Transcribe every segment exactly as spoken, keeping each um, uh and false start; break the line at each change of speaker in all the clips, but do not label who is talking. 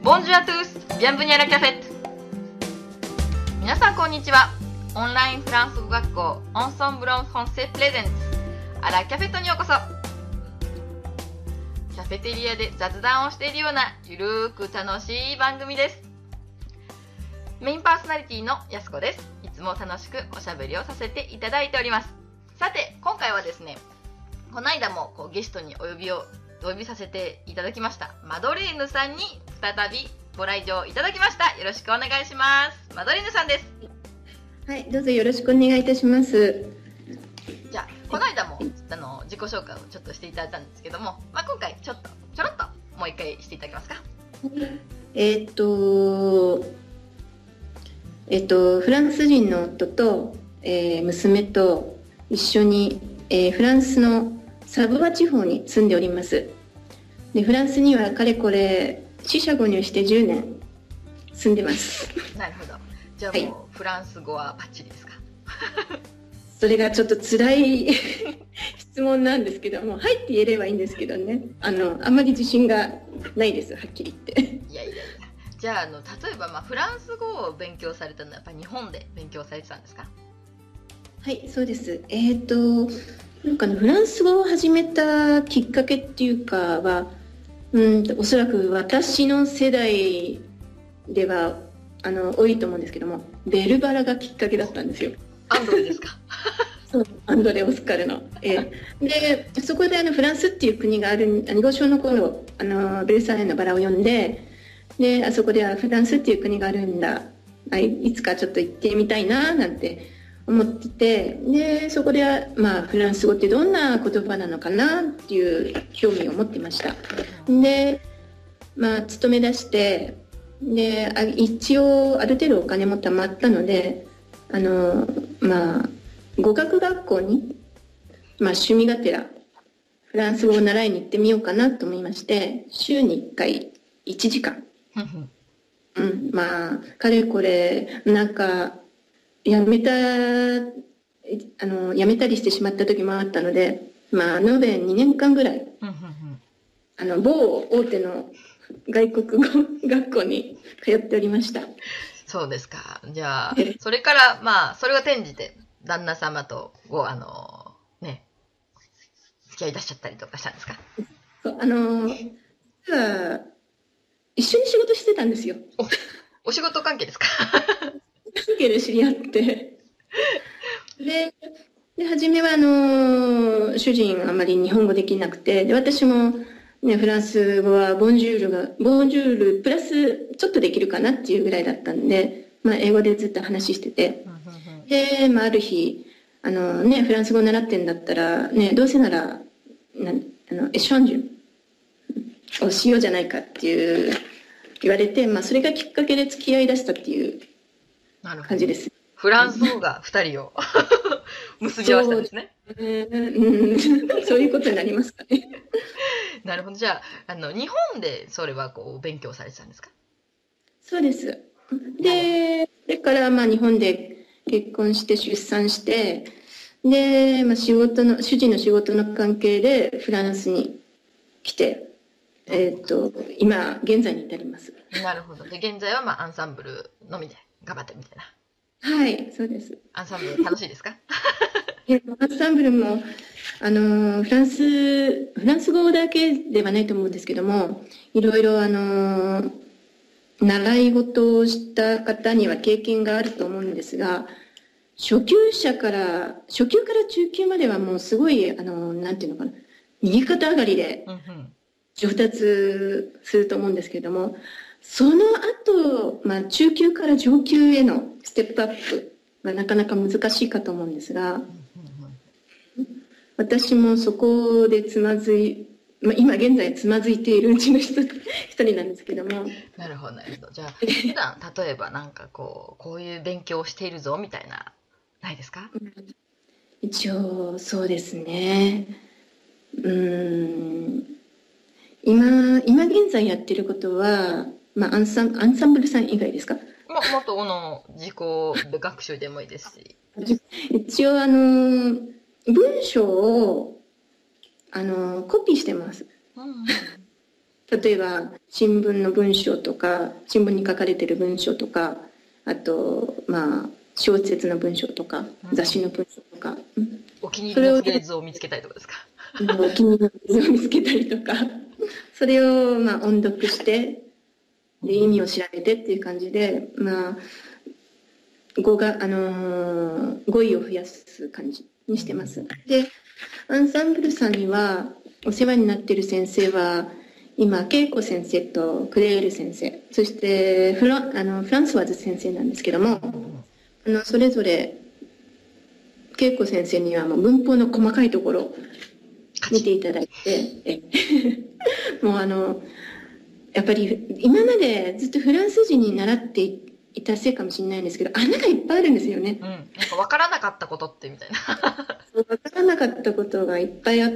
Bonjour à tous, bienvenue à la cafette。皆さんこんにちは。オンラインフランス語学校オンソンブロンフランセプレゼンツあらキャフェットにようこそ。キャフェテリアで雑談をしているようなゆるーく楽しい番組です。メインパーソナリティのやすこです。いつも楽しくおしゃべりをさせていただいております。さて今回はですね、この間もこうゲストにお呼びをお呼びさせていただきましたマドレーヌさんに再びご来場いただきました。よろしくお願いします。マドレーヌさんです。
はい、どうぞよろしくお願いいたします。
じゃあこの間もあの自己紹介をちょっとしていただいたんですけども、まあ、今回ちょっとちょろっともう一回していただけますか。
えーっとえーっとフランス人の夫と、えー、娘と一緒に、えー、フランスのサヴォワ地方に住んでおります。でフランスにはかれこれ四捨五入してじゅうねん住んでます。
なるほど。じゃあもう、はい、フランス語はバッチリですか？
それがちょっと辛い質問なんですけども、はいって言えればいいんですけどね、あのあまり自信がないです、はっきり言って。
いやいやいや。じゃあ、あの例えば、まあ、フランス語を勉強されたのはやっぱり日本で勉強されてたんですか？
はい、そうです。えっとなんかね、フランス語を始めたきっかけっていうかは、うんおそらく私の世代ではあの多いと思うんですけども、ベルバラがきっかけだったんですよ。
アンドレですか？
そう、アンドレ・オスカルの、えー、でそこであのフランスっていう国があるにご章の頃あのベルサイユのバラを読んで、であそこではフランスっていう国があるんだ、あいつかちょっと行ってみたいななんて思ってて、でそこでは、まあ、フランス語ってどんな言葉なのかなっていう興味を持ってました。で、まあ、勤め出してであ一応ある程度お金も貯まったので、あの、まあ、語学学校に、まあ、趣味がてらフランス語を習いに行ってみようかなと思いまして、週にいっかいいちじかんうん、まあかれこれなんかやめたあのやめたりしてしまった時もあったので、まあ延べにねんかんぐらいあの某大手の外国語学校に通っておりました。
そうですか。じゃあそれからまあそれが転じて旦那様とごあのね付き合い出しちゃったりとかしたんですか？
そうあの実は一緒に仕事してたんですよ。
お、お仕事関係ですか？
関係で知り合ってでで初めはあの主人あまり日本語できなくて、で私も、ね、フランス語はボンジュールがボンジュールプラスちょっとできるかなっていうぐらいだったんで、まあ、英語でずっと話してて、で、まあ、ある日あの、ね、フランス語習ってんだったら、ね、どうせならなあのエシャンジュをしようじゃないかっていう言われて、まあ、それがきっかけで付き合いだしたっていう感じです。
フランス語がふたりを結び合わせたんですね。
そう、えーうん、そういうことになりますかね。
なるほど。じゃあ、あの日本でそれはこう勉強されてたんですか？
そうです。で、それからまあ日本で結婚して出産して、で、まあ、仕事の主人の仕事の関係でフランスに来て、えー、と今現在に至ります。
なるほど。で現在はまあアンサンブルのみで頑張ってみたいな。
はい、そうです。
アンサンブル楽しいですか？
アンサンブルもあのフランスフランス語だけではないと思うんですけども、いろいろあの習い事をした方には経験があると思うんですが、初級者から初級から中級まではもうすごいあのなんていうのかな、右肩上がりで上達すると思うんですけれども、その後、まあ、中級から上級へのステップアップがなかなか難しいかと思うんですが、私もそこでつまずい、まあ、今現在つまずいているうちの一人なんですけども。
なるほどなるほど。じゃあ普段例えばなんかこうこういう勉強をしているぞみたいなないですか？
一応そうですね。うーん今今現在やってることは、まあ、アンサンアンサンブルさん以外ですか？
ももっとの自己学習でもいいですし。
一応あの文章をあのコピーしてます。
うんうん、
例えば新聞の文章とか、新聞に書かれてる文章とか、あとまあ小説の文章とか、雑誌の文章とか、うん、
お気に入りのフレーズを見つけたりとかですか？
お気に入りのフレーズを見つけたりとか、それをまあ音読してで意味を調べてっていう感じで、まあ語があのー語彙を増やす感じにしてます。で、アンサンブルさんにはお世話になっている先生は今恵子先生とクレール先生、そしてフラあのフランスワーズ先生なんですけども、あのそれぞれ恵子先生にはもう文法の細かいところを見ていただいてもうあのやっぱり今までずっとフランス人に習っていたせいかもしれないんですけど、穴がいっぱいあるんですよね。
うん、なんか分からなかったことってみたいな
分からなかったことがいっぱいあって、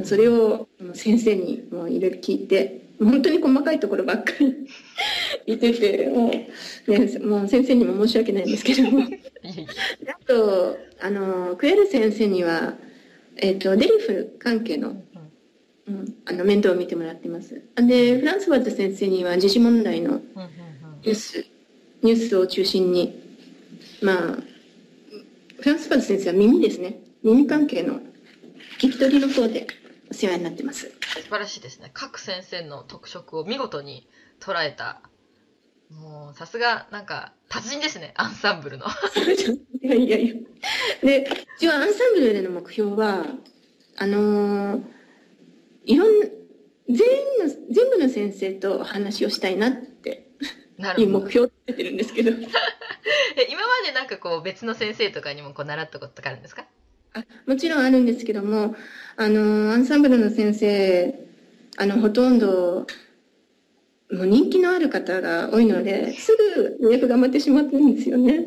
それを先生にもいろいろ聞いて、本当に細かいところばっかり言ってて、もう、ね、もう先生にも申し訳ないんですけどもあとあのクエル先生には、えーと、デリフ関係の、うん、あの面倒を見てもらってます。でフランスワーズ先生には時事問題のニュースニュースを中心に、まあフランスワーズ先生は耳ですね、耳関係の聞き取りの方でお世話になってます。
素晴らしいですね。各先生の特色を見事に捉えた、もうさすがなんか達人ですね、アンサンブルの
いやいやいや。で、一応アンサンブルでの目標はあのー、いろん全員の全部の先生と話をしたいなっていう目標を立ててるんですけど今ま
でなんかこう別の先生とかにもこう習ったこととかあるんですか？
あ、もちろんあるんですけども、あのアンサンブルの先生、あのほとんどもう人気のある方が多いのですぐ予約が余ってしまってるんですよね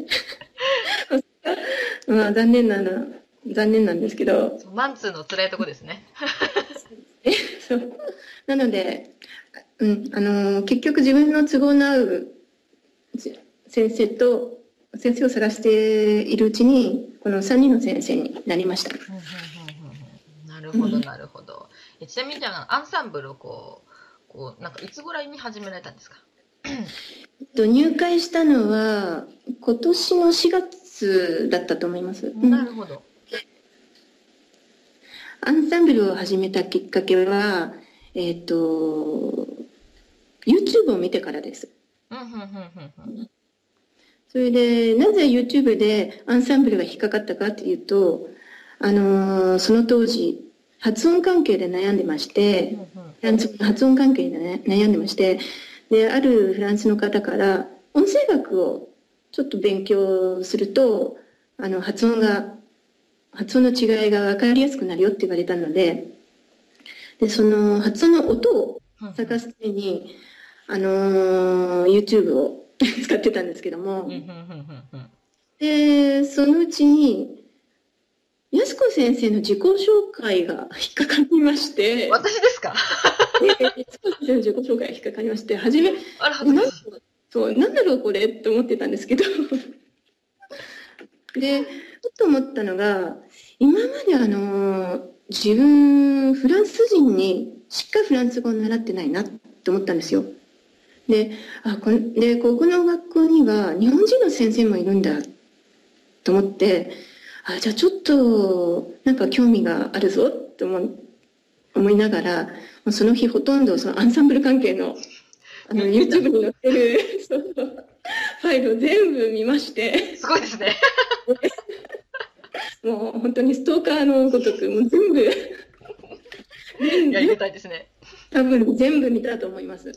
まあ残念なの残念なんですけど、
マンツーの辛いとこですね
そうなので、うん、あの結局自分の都合の合う先生と先生を探しているうちにこのさんにんの先生になりました。
なるほどなるほど。えちなみにじゃあアンサンブルをこうこうなんかいつぐらいに始められたんですか？
入会したのは今年のしがつだったと思います。
なるほど。
アンサンブルを始めたきっかけは、えっと YouTube を見てからです。それでなぜ YouTube でアンサンブルが引っかかったかっていうと、あのー、その当時発音関係で悩んでまして、フランス語の発音関係で、ね、悩んでまして、であるフランスの方から音声学をちょっと勉強するとあの発音が発音の違いが分かりやすくなるよって言われたので、でその発音の音を探すために、あのー、YouTube を使ってたんですけども、でそのうちに安子先生の自己紹介が引っかかりまして。
私ですか？
安子先生の自己紹介が引っかかりまして、初め
あらな
そうなんだろうこれって思ってたんですけどでと思ったのが、今まであの自分フランス人にしっかりフランス語を習ってないなって思ったんですよ。で、あこでここの学校には日本人の先生もいるんだと思って、あじゃあちょっとなんか興味があるぞって思思いながら、その日ほとんどそのアンサンブル関係のあの YouTube に載ってるそうそうファイルを全部見まして、
すごいですね
もう本当にストーカーのごとくもう全部
やりたいですね。
多分全部見たと思います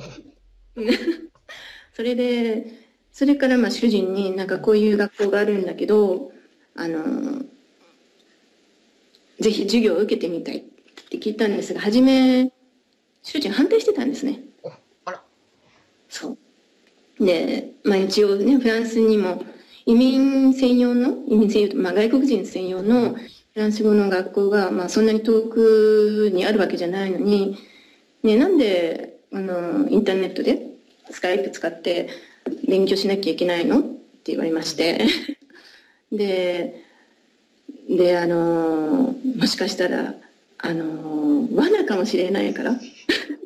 それでそれからまあ主人になんかこういう学校があるんだけど、あのぜひ授業を受けてみたいって聞いたんですが、初め主人反対してたんですね。
あら。
そうで、まあ、一応ねフランスにも移民専用の移民専用、まあ、外国人専用のフランス語の学校が、まあ、そんなに遠くにあるわけじゃないのに、ね、なんであのインターネットでスカイプ使って勉強しなきゃいけないのって言われましてでであのもしかしたらあの罠かもしれないから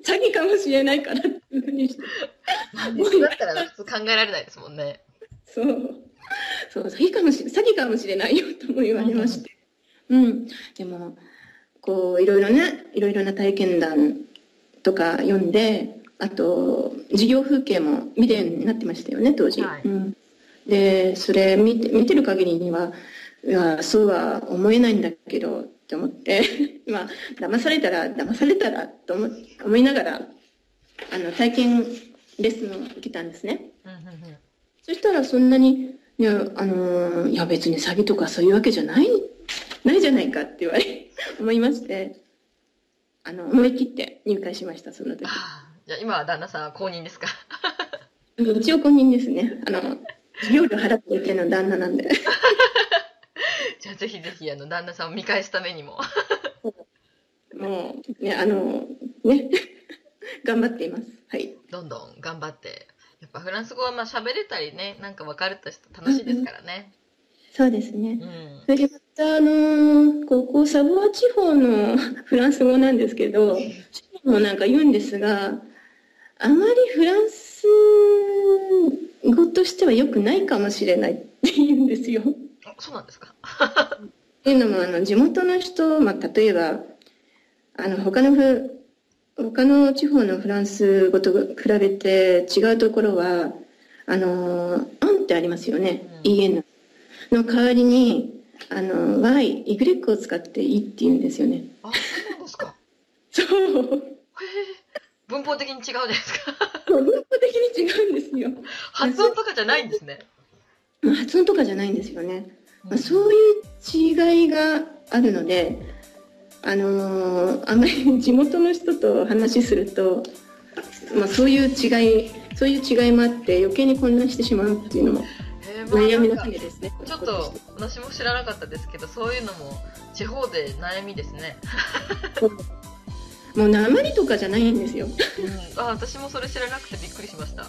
詐欺かもしれないからっていうふうにして。
そうだったら普通考えられないですもんね。
そう。そう、詐欺かもしれ、詐欺かもしれないよとも言われまして。うん。でも、こう、いろいろね、いろいろな体験談とか読んで、あと、事業風景も見るようになってましたよね、当時。
はい、
うん、で、それ見て、見てる限りには、いや、そうは思えないんだけど、って思って、まあ、騙されたら、騙されたら、と思思いながら、あの、体験レッスンを受けたんですね。
うんうんうん、
そしたらそんなに、いや、あのー、いや別に詐欺とかそういうわけじゃない、ないじゃないかって言われ、思いまして、あの、思い切って入会しました、その時。
あ、じゃあ今は旦那さんは公認ですか？
一応公認ですね。あの、授業料払ってる系の旦那なんで。
じゃあぜひぜひ、あの、旦那さんを見返すためにも。
もう、ね、あの、ね、頑張っています。はい。
どんどん頑張って。やっぱフランス語はまあ喋れたりね、なんか分かるとして楽しいですからね。
そうですね。
うん、
それでまた、あのー、ここサヴォワ地方のフランス語なんですけど、もなんか言うんですが、あまりフランス語としては良くないかもしれないって言うんですよ。
そうなんですか？
っていうのも、あの、地元の人、まあ、例えば、あの、他のふ、他の地方のフランス語と比べて違うところは、あの、アンってありますよね。うん、イーエヌ の代わりに、あの、Y、Y を使っていいって言うんですよね。
あ、そうなんですか。
そう。へ
文法的に違うじゃないですか。
文法的に違うんですよ。
発音とかじゃないんですね。
発音とかじゃないんですよね。まあ、そういう違いがあるので、あのー、あんまり地元の人と話すると、まあ、そういう違いそういう違いもあって余計に混乱してしまうっていうのも悩みの種ですね。
ちょっと私も知らなかったですけど、そういうのも地方で悩みですね。
もう訛りとかじゃないんですよ。
うん、あ、私もそれ知らなくてびっくりしました。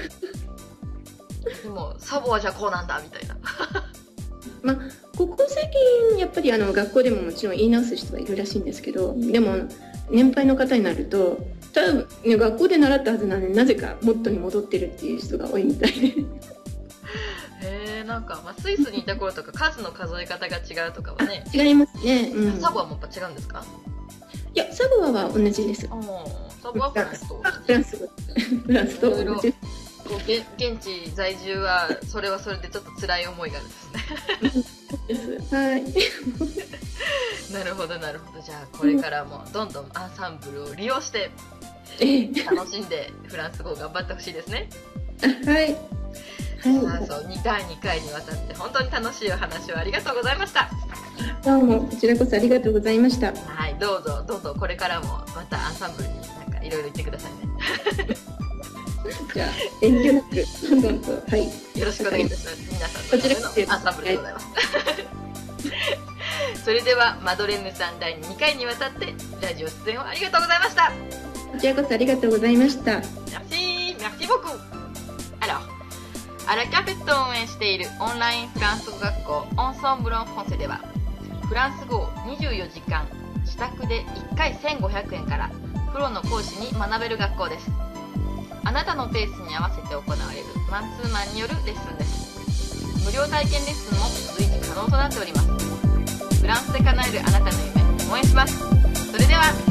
でもサボはじゃあこうなんだみたいな。
まあ、ここ最近やっぱりあの学校でももちろん言い直す人はいるらしいんですけど、でも年配の方になると多分、ね、学校で習ったはずなのになぜか元に戻ってるっていう人が多いみたいで。
へえ、なんか、まあ、スイスにいた頃とか数の数え方が違うとかはね。
違いますね、うん、
サボはもっぱ違うんですか？
いや、サボアは同じです。
あ、サボはフランスと
フランスフランスと同じ。
こう現地在住はそれはそれでちょっと辛い思いがあるんですね。
はい。
なるほどなるほど。じゃあこれからもどんどんアンサンブルを利用して楽しんでフランス語を頑張ってほしいですね。
はい。
はい。そうだいにかいにわたって本当に楽しいお話をありがとうございました。
どうもこちらこそありがとうございました。
はい、どうぞどうぞこれからもまたアンサンブルになんかいろいろ言ってくださいね。
じゃあ遠慮なくどんどんと、はい、
よろしくお願いいたします。皆さん
こちら
のアンサンブルでございます。それではマドレーヌさんだいにかいにわたってラジオ出演をありがとうございました。
こちらこそありがとうございました。
Merci, merci beaucoup. Alors, アラキャフェットを運営しているオンラインフランス語学校オンソンブロンフォンセではフランス語をにじゅうよじかん自宅でいっかいせんごひゃくえんからプロの講師に学べる学校です。あなたのペースに合わせて行われるマンツーマンによるレッスンです。無料体験レッスンも随時可能となっております。フランスで叶えるあなたの夢応援します。それでは